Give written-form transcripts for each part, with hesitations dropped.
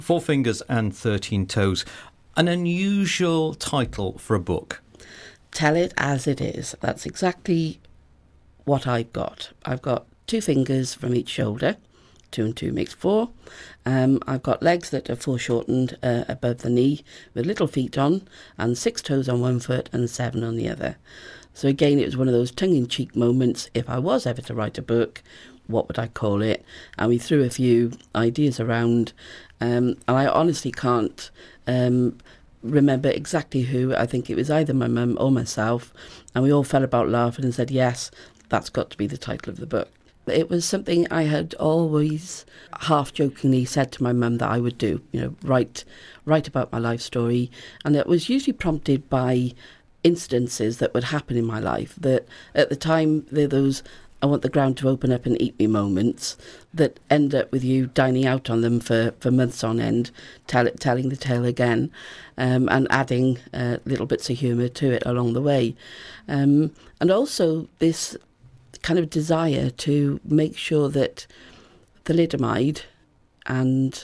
Four Fingers and 13 Toes. An unusual title for a book. Tell it as it is. That's exactly what I've got. I've got 2 fingers from each shoulder. 2 and 2 makes 4. I've got legs that are foreshortened above the knee with little feet on, and 6 toes on one foot and 7 on the other. So again, it was one of those tongue-in-cheek moments. If I was ever to write a book, what would I call it? And we threw a few ideas around, and I honestly can't remember exactly who. I think it was either my mum or myself, and we all fell about laughing and said, yes, that's got to be the title of the book. It was something I had always half-jokingly said to my mum that I would do, write about my life story. And it was usually prompted by incidences that would happen in my life, that at the time they're those I want the ground to open up and eat me moments that end up with you dining out on them for months on end, telling the tale again, and adding little bits of humour to it along the way. And also this kind of desire to make sure that thalidomide and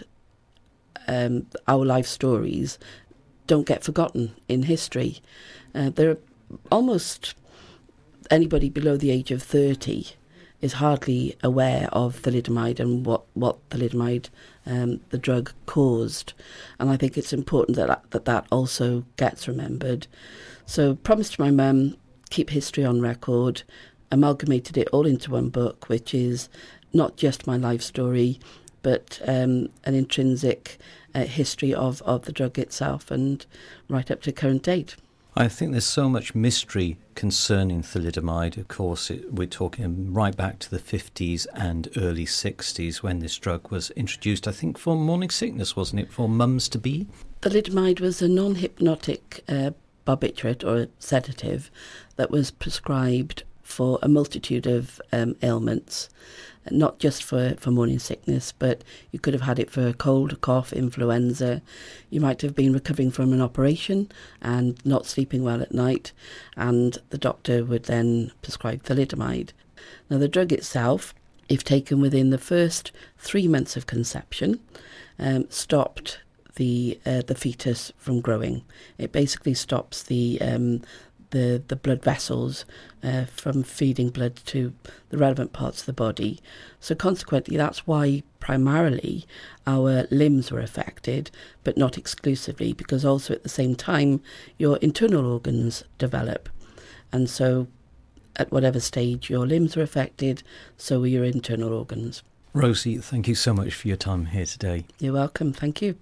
our life stories don't get forgotten in history. There are almost anybody below the age of 30 is hardly aware of thalidomide and what thalidomide, the drug, caused. And I think it's important that also gets remembered. So promised to my mum, keep history on record, amalgamated it all into one book, which is not just my life story, but an intrinsic history of the drug itself and right up to current date. I think there's so much mystery concerning thalidomide. Of course, we're talking right back to the 50s and early 60s when this drug was introduced, I think, for morning sickness, wasn't it, for mums-to-be? Thalidomide was a non-hypnotic barbiturate or sedative that was prescribed for a multitude of ailments, not just for morning sickness, but you could have had it for a cold, a cough, influenza. You might have been recovering from an operation and not sleeping well at night, and the doctor would then prescribe thalidomide. Now, the drug itself, if taken within the first 3 months of conception, stopped the fetus from growing. It basically stops the blood vessels from feeding blood to the relevant parts of the body. So consequently, that's why primarily our limbs were affected, but not exclusively, because also at the same time your internal organs develop. And so at whatever stage your limbs were affected, so were your internal organs. Rosie, thank you so much for your time here today. You're welcome. Thank you.